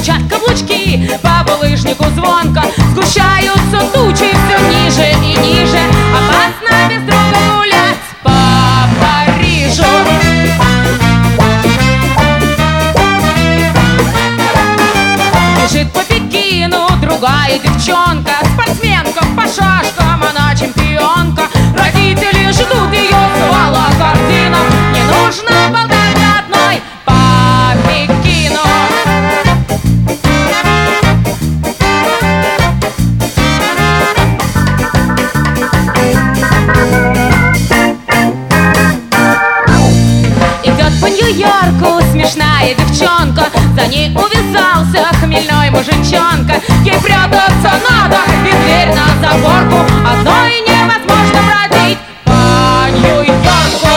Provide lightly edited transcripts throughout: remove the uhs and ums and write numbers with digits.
стучат каблучки, по булыжнику звонко сгущаются тучи все ниже и ниже. Опасно без друга гулять по Парижу. Бежит по Пекину другая девчонка, спортсменка по шашкам, она чемпионка. Родители ждут ее с волокордином, не нужно болтать одной по Пекину. Идет по Нью-Йорку смешная девчонка, за ней увязался хмельной мужичонка. Ей прятаться надо и дверь на заборку, одной невозможно бродить по Нью-Йорку.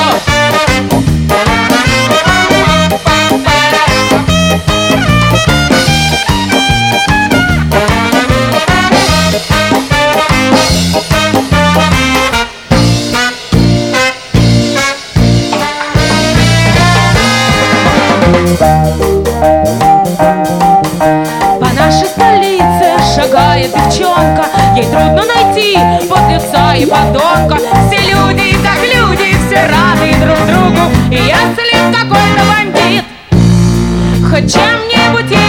По нашей столице шагает девчонка, ей трудно найти подлеца и подонка. Все люди как люди, все рады друг другу, и если какой-то бандит хоть чем-нибудь